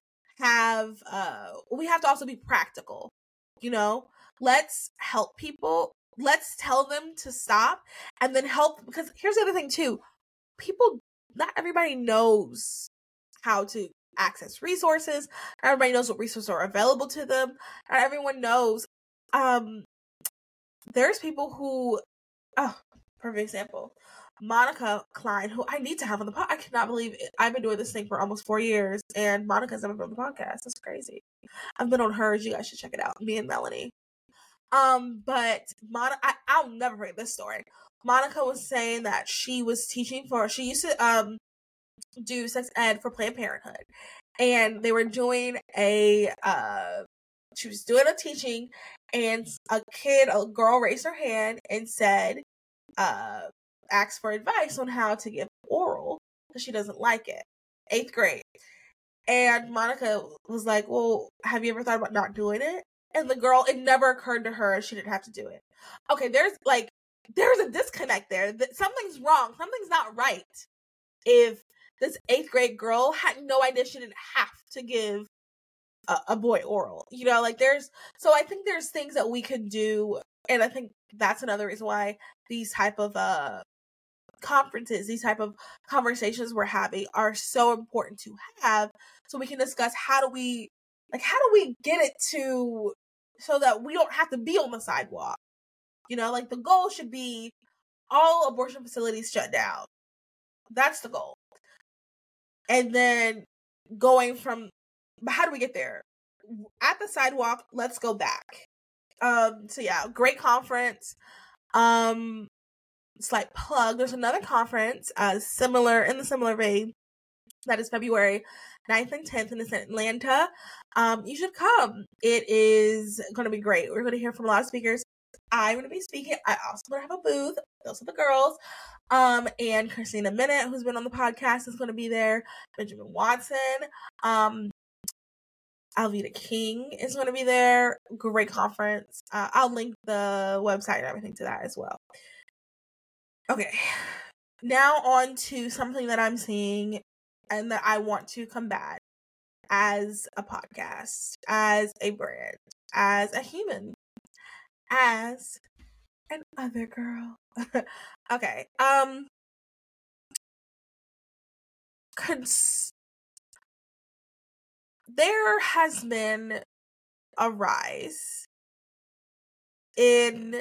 Speaker 1: have, uh, we have to also be practical, you know? Let's help people. Let's tell them to stop and then help, because here's the other thing too. People, not everybody knows how to access resources. Not everybody knows what resources are available to them. Not everyone knows. Um, there's people who, oh, perfect example. Monica Klein, who I need to have on the pod. I cannot believe it. I've been doing this thing for almost four years, and Monica's never been on the podcast. That's crazy. I've been on hers. You guys should check it out. Me and Melanie. Um, but Monica, I, I'll never forget this story. Monica was saying that she was teaching for, she used to um do sex ed for Planned Parenthood, and they were doing a uh she was doing a teaching, and a kid, a girl raised her hand and said, uh, asked for advice on how to give oral because she doesn't like it. Eighth grade. And Monica was like, well, have you ever thought about not doing it? And the girl, it never occurred to her she didn't have to do it. Okay, there's like, there's a disconnect there. Something's wrong. Something's not right. If this eighth grade girl had no idea she didn't have to give a, a boy oral, you know, like there's, so I think there's things that we could do. And I think that's another reason why these type of uh conferences, these type of conversations we're having are so important to have, so we can discuss how do we, like, how do we get it to, so that we don't have to be on the sidewalk. You know, like the goal should be all abortion facilities shut down. That's the goal. And then going from, but how do we get there? At the sidewalk, let's go back. Um, so yeah, great conference. Um, slight plug. There's another conference, uh, similar in the similar vein. That is February ninth and tenth in Atlanta. Um, you should come. It is going to be great. We're going to hear from a lot of speakers. I'm going to be speaking. I also going to have a booth. Those are the girls. Um, and Christina Minute, who's been on the podcast, is going to be there. Benjamin Watson. Um, Alveda King is going to be there. Great conference. Uh, I'll link the website and everything to that as well. Okay. Now on to something that I'm seeing and that I want to combat as a podcast, as a brand, as a human, as an other girl. Okay. Um, cons- there has been a rise in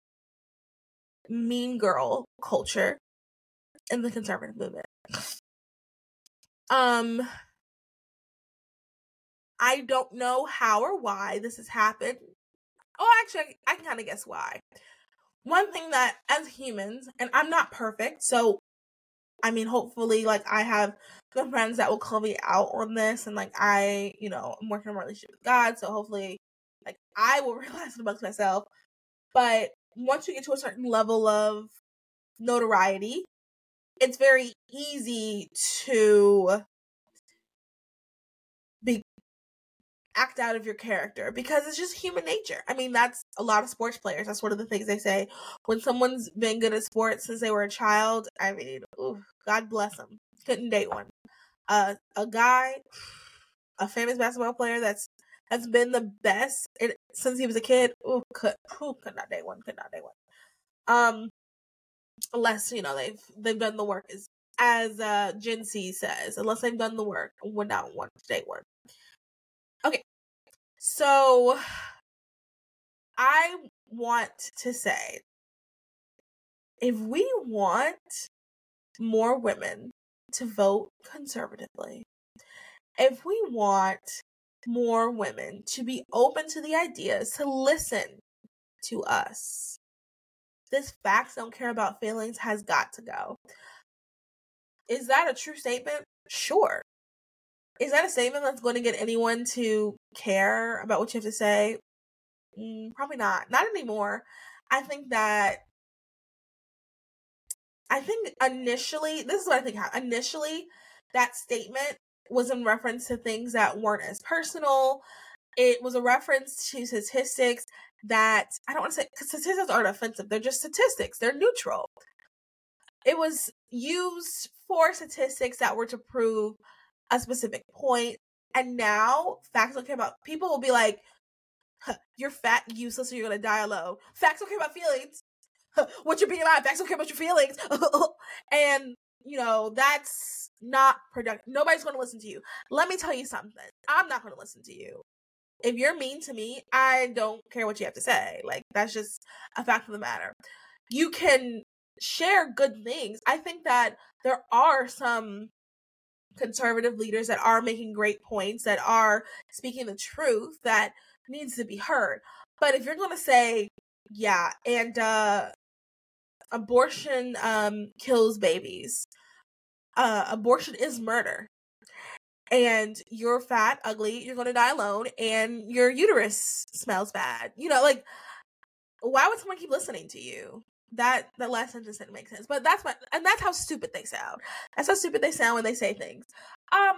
Speaker 1: mean girl culture in the conservative movement. Um, I don't know how or why this has happened. Oh, actually, I can kind of guess why. One thing that, as humans, and I'm not perfect, so, I mean, hopefully, like, I have good friends that will call me out on this, and, like, I, you know, I'm working on a relationship with God, so hopefully, like, I will realize it amongst myself. But once you get to a certain level of notoriety, it's very easy to be act out of your character because it's just human nature. I mean, that's a lot of sports players. That's one of the things they say. When someone's been good at sports since they were a child, I mean, ooh, God bless them. Couldn't date one. Uh, a guy, a famous basketball player that's that's been the best in, since he was a kid. Ooh, could ooh, could not date one. Could not date one. Um, unless you know they've they've done the work, as as uh, Gen C says. Unless they've done the work, would not want to date one. Okay, so I want to say, if we want more women to vote conservatively, if we want more women to be open to the ideas, to listen to us, this facts don't care about feelings has got to go. Is that a true statement? Sure. Is that a statement that's going to get anyone to care about what you have to say? Mm, probably not. Not anymore. I think that, I think initially, this is what I think happened. Initially, that statement was in reference to things that weren't as personal. It was a reference to statistics that, I don't want to say, because statistics aren't offensive. They're just statistics. They're neutral. It was used for statistics that were to prove a specific point. And now, facts don't care about, people will be like, huh, you're fat, useless, or you're going to die alone. Facts don't care about feelings. Huh, what's your B M I? Facts don't care about your feelings. And, you know, that's not productive. Nobody's going to listen to you. Let me tell you something. I'm not going to listen to you. If you're mean to me, I don't care what you have to say. Like, that's just a fact of the matter. You can share good things. I think that there are some conservative leaders that are making great points, that are speaking the truth, that needs to be heard. But if you're going to say, yeah, and uh, abortion um, kills babies, uh, abortion is murder, and you're fat, ugly, you're going to die alone, and your uterus smells bad, you know, like, why would someone keep listening to you? That that last sentence didn't make sense, but that's my, and that's how stupid they sound. That's how stupid they sound when they say things. Um,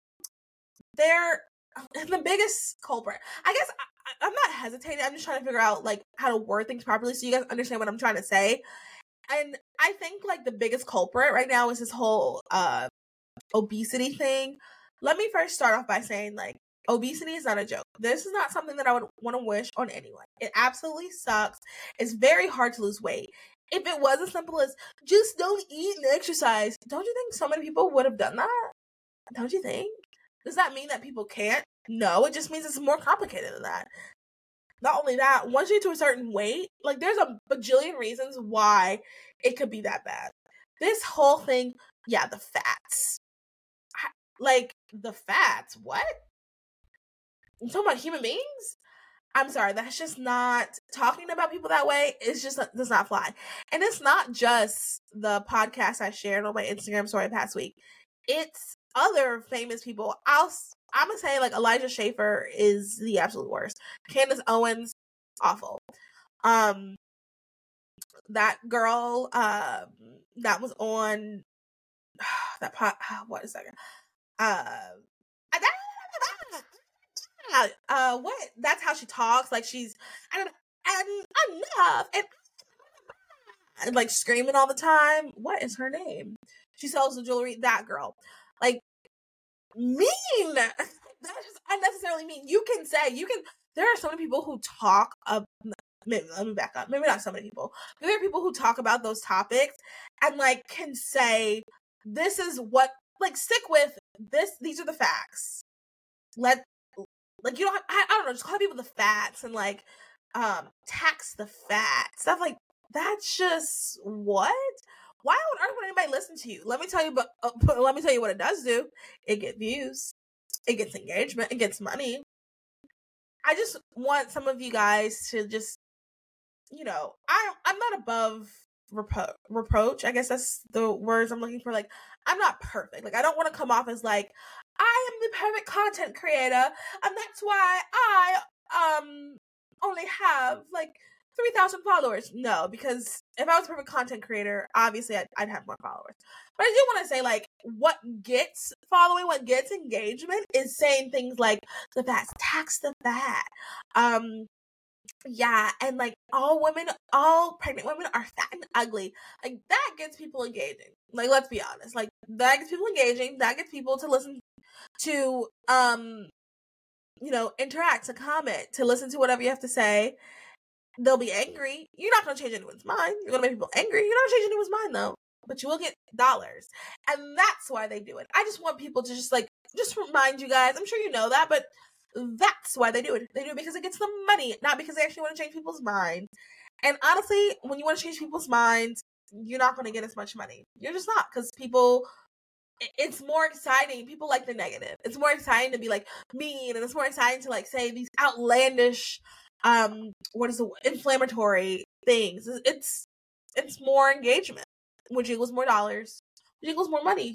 Speaker 1: they're the biggest culprit. I guess I, I'm not hesitating. I'm just trying to figure out like how to word things properly so you guys understand what I'm trying to say. And I think like the biggest culprit right now is this whole uh obesity thing. Let me first start off by saying like obesity is not a joke. This is not something that I would want to wish on anyone. It absolutely sucks. It's very hard to lose weight. If it was as simple as just don't eat and exercise, don't you think so many people would have done that? Don't you think? Does that mean that people can't? No, it just means it's more complicated than that. Not only that, once you get to a certain weight, like there's a bajillion reasons why it could be that bad. This whole thing, yeah, the fats. Like, the fats, what? You talking about human beings? I'm sorry, that's just not, talking about people that way, it's just, does not fly. And it's not just the podcast I shared on my Instagram story past week. It's other famous people. I'll, I'm gonna say, like, Elijah Schaffer is the absolute worst. Candace Owens, awful. Um, that girl, uh, that was on, that pot, what is that? Uh, uh, what? That's how she talks. Like she's, I don't know, and enough, and, and like screaming all the time. What is her name? She sells the jewelry. That girl, like mean. That's just unnecessarily mean. You can say you can. There are so many people who talk. Of, maybe let me back up. Maybe not so many people. But there are people who talk about those topics and like can say, "This is what." Like stick with this. These are the facts. Let. Like, you don't have, I, I don't know, just call people the fats and, like, um, tax the fat. Stuff like, that's just, what? Why on earth would anybody listen to you? Let me tell you, but, uh, but let me tell you what it does do. It gets views. It gets engagement. It gets money. I just want some of you guys to just, you know, I, I'm not above repro- reproach. I guess that's the words I'm looking for. Like, I'm not perfect. Like, I don't want to come off as, like, I am the perfect content creator, and that's why I um only have like three thousand followers. No, because if I was a perfect content creator, obviously I'd, I'd have more followers. But I do want to say, like, what gets following, what gets engagement is saying things like the fats, tax the fat. Um, yeah, and like all women, all pregnant women are fat and ugly. Like that gets people engaging. Like, let's be honest. Like that gets people engaging. That gets people to listen to um you know interact, to comment, to listen to whatever you have to say. They'll be angry. You're not going to change anyone's mind. You're going to make people angry. You're not going to change anyone's mind though, but you will get dollars, and that's why they do it. I just want people to just like just remind you guys, I'm sure you know that, but that's why they do it. They do it because it gets them money, not because they actually want to change people's minds. And honestly, when you want to change people's minds, you're not going to get as much money. You're just not, because people, it's more exciting. People like the negative. It's more exciting to be like mean, and it's more exciting to like say these outlandish, um, what is the inflammatory things. It's it's more engagement, which equals more dollars, which equals more money.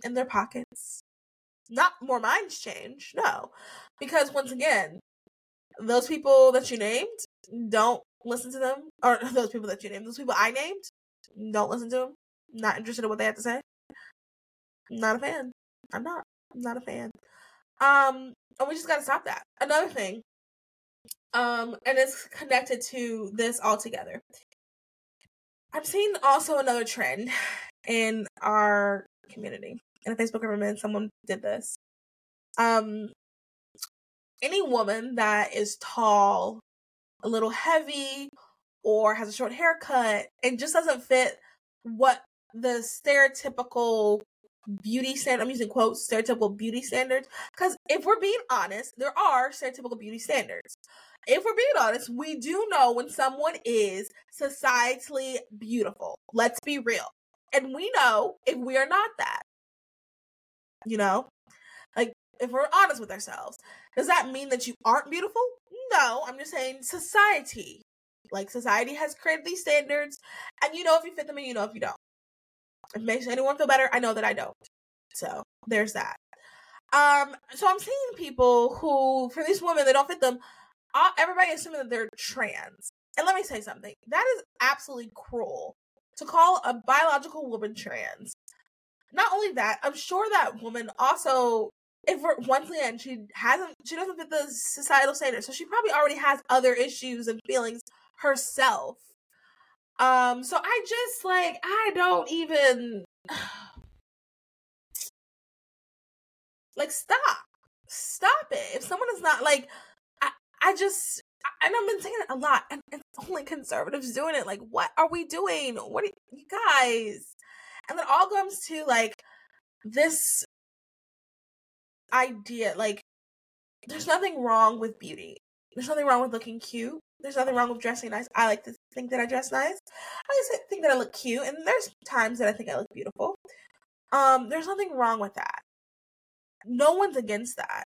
Speaker 1: in their pockets. Not more minds change, no. Because once again, those people that you named, don't listen to them. Or those people that you named, those people I named, don't listen to them. Not interested in what they have to say. Not a fan. I'm not. I'm not a fan. Um, and we just gotta stop that. Another thing, um, and it's connected to this altogether. I'm seeing also another trend in our community. In a Facebook group, someone did this. Um, any woman that is tall, a little heavy, or has a short haircut, and just doesn't fit what the stereotypical beauty standard, I'm using quotes, stereotypical beauty standards, because if we're being honest, there are stereotypical beauty standards. If we're being honest, we do know when someone is societally beautiful. Let's be real. And we know if we are not that. You know? Like, if we're honest with ourselves. Does that mean that you aren't beautiful? No, I'm just saying society. Like, society has created these standards, and you know if you fit them and you know if you don't. If it makes anyone feel better, I know that I don't. So, there's that. Um, so I'm seeing people who, for these women, they don't fit them. Uh, everybody assuming that they're trans. And let me say something. That is absolutely cruel. To call a biological woman trans. Not only that, I'm sure that woman also, if we're, once again, she hasn't, she doesn't fit the societal standards, so she probably already has other issues and feelings herself. Um, so I just, like, I don't even, like, stop. Stop it. If someone is not, like, I, I just, and I've been saying it a lot, and it's only conservatives doing it. Like, what are we doing? What are you, you guys? And then all comes to, like, this idea, like, there's nothing wrong with beauty. There's nothing wrong with looking cute. There's nothing wrong with dressing nice. I like to think that I dress nice. I just think that I look cute, and there's times that I think I look beautiful. Um, there's nothing wrong with that. No one's against that.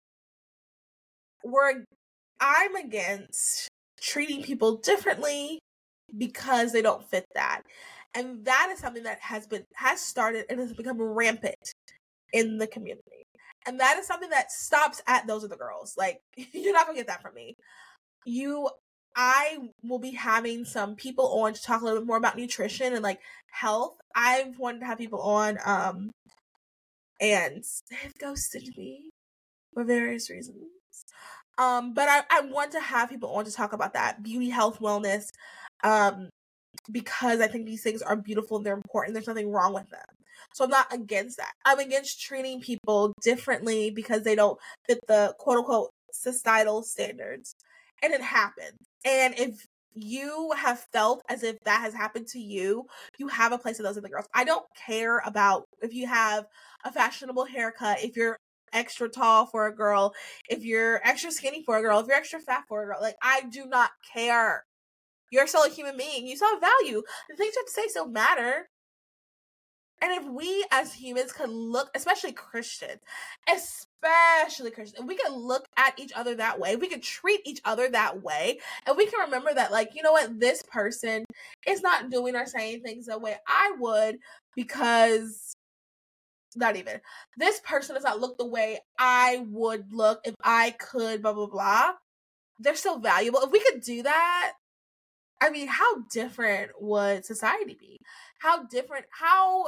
Speaker 1: We're, I'm against treating people differently because they don't fit that. And that is something that has been, has started and has become rampant in the community. And that is something that stops at those are the girls. Like, you're not gonna get that from me. You, I will be having some people on to talk a little bit more about nutrition and, like, health. I've wanted to have people on, um, and they've ghosted me for various reasons. Um, but I, I want to have people on to talk about that. Beauty, health, wellness. Um, because I think these things are beautiful and they're important. There's nothing wrong with them. So I'm not against that. I'm against treating people differently because they don't fit the quote unquote societal standards. And it happens. And if you have felt as if that has happened to you, you have a place for those other girls. I don't care about if you have a fashionable haircut, if you're extra tall for a girl, if you're extra skinny for a girl, if you're extra fat for a girl. Like, I do not care. You're still a human being. You still have value. The things you have to say still matter. And if we as humans could look, especially Christians, especially Christians, if we could look at each other that way, we could treat each other that way, and we can remember that, like, you know what, this person is not doing or saying things the way I would because, not even, this person does not look the way I would look if I could, blah, blah, blah. They're still valuable. If we could do that, I mean, how different would society be? How different, how,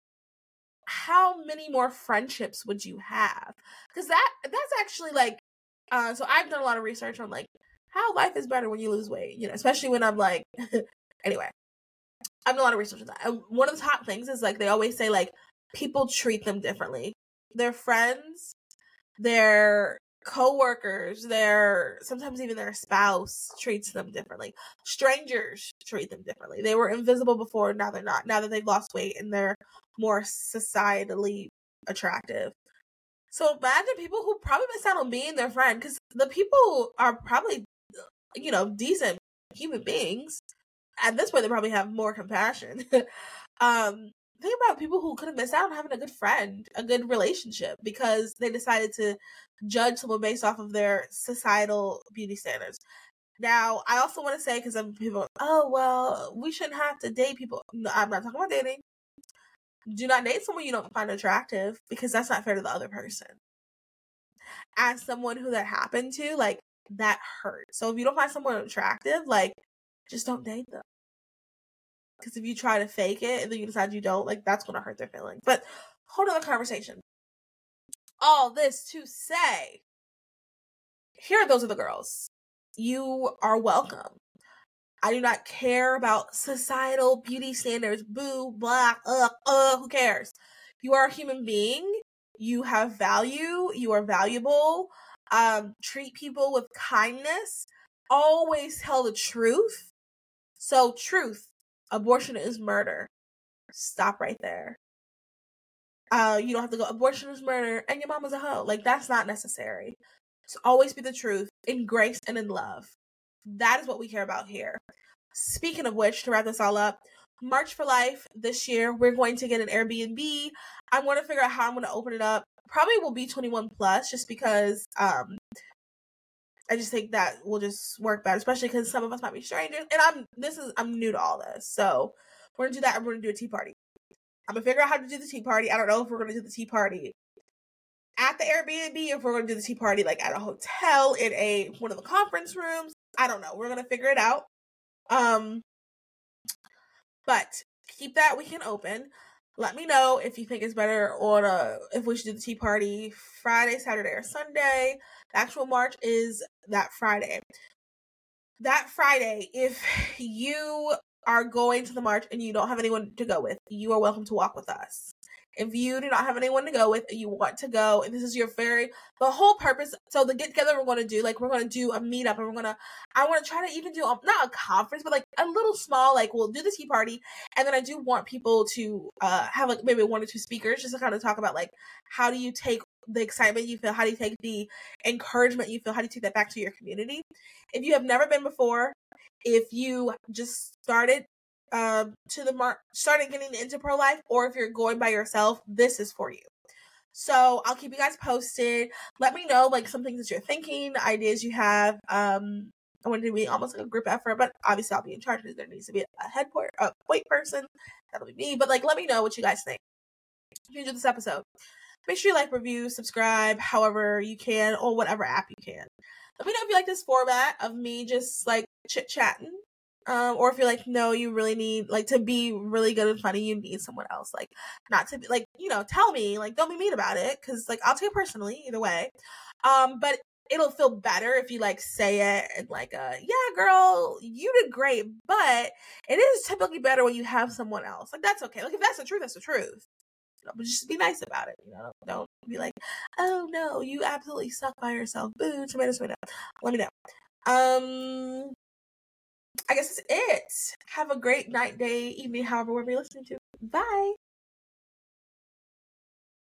Speaker 1: how many more friendships would you have? Because that, that's actually, like, uh, so I've done a lot of research on, like, how life is better when you lose weight, you know, especially when I'm, like, anyway, I've done a lot of research on that. And one of the top things is, like, they always say, like, people treat them differently. Their friends, their co-workers, their, sometimes even their spouse treats them differently. Strangers treat them differently. They were invisible before, now they're not. Now that they've lost weight and they're more societally attractive. So imagine people who probably miss out on being their friend, because the people are probably, you know, decent human beings. At this point, they probably have more compassion. um, think about people who could have missed out on having a good friend, a good relationship, because they decided to judge someone based off of their societal beauty standards. Now, I also want to say, because some people, oh, well, we shouldn't have to date people. No, I'm not talking about dating. Do not date someone you don't find attractive, because that's not fair to the other person. As someone who that happened to, like, that hurt. So if you don't find someone attractive, like, just don't date them. Because if you try to fake it and then you decide you don't, like, that's going to hurt their feelings. But hold on the conversation. All this to say, here are those are the girls. You are welcome. I do not care about societal beauty standards. Boo, blah, ugh, ugh, who cares? You are a human being. You have value. You are valuable. Um, treat people with kindness. Always tell the truth. So, truth. Abortion is murder. Stop right there. Uh, you don't have to go, abortion is murder and your mama's a hoe. Like, that's not necessary. So always be the truth in grace and in love. That is what we care about here. Speaking of which, to wrap this all up, March for Life this year, we're going to get an Airbnb. I'm going to figure out how I'm going to open it up. Probably will be twenty-one plus, just because um, I just think that will just work better, especially because some of us might be strangers. And I'm this is I'm new to all this, so we're gonna do that. And we're gonna do a tea party. I'm gonna figure out how to do the tea party. I don't know if we're gonna do the tea party at the Airbnb, if we're gonna do the tea party like at a hotel in a one of the conference rooms. I don't know. We're gonna figure it out. Um, but keep that weekend open. Let me know if you think it's better on a if we should do the tea party Friday, Saturday, or Sunday. The actual march is that Friday. That Friday, if you are going to the march and you don't have anyone to go with, you are welcome to walk with us. If you do not have anyone to go with, and you want to go, and this is your very, the whole purpose, so the get together we're going to do, like, we're going to do a meetup, and we're going to, I want to try to even do, a, not a conference, but, like, a little small, like, we'll do the tea party, and then I do want people to uh, have, like, maybe one or two speakers, just to kind of talk about, like, how do you take the excitement you feel, how do you take the encouragement you feel, how do you take that back to your community? If you have never been before, if you just started um, to the mark, started getting into pro-life, or if you're going by yourself, this is for you. So I'll keep you guys posted. Let me know, like, some things that you're thinking, ideas you have. Um, I want it to be almost like a group effort, but obviously I'll be in charge because there needs to be a head point, a point person. That'll be me. But, like, let me know what you guys think. If you enjoyed this episode, make sure you like, review, subscribe, however you can, or whatever app you can. Let me know if you like this format of me just, like, chit-chatting. Um, or if you're like, no, you really need, like, to be really good and funny, you need someone else. Like, not to be, like, you know, tell me, like, don't be mean about it, because, like, I'll take it personally, either way. Um, but it'll feel better if you, like, say it and, like, uh, yeah, girl, you did great, but it is typically better when you have someone else. Like, that's okay. Like, if that's the truth, that's the truth. You know, but just be nice about it, you know, don't be like, oh, no, you absolutely suck by yourself. Boo, tomato, tomato. Let me know. Um... I guess that's it. Have a great night, day, evening, however, wherever you're listening to. Bye.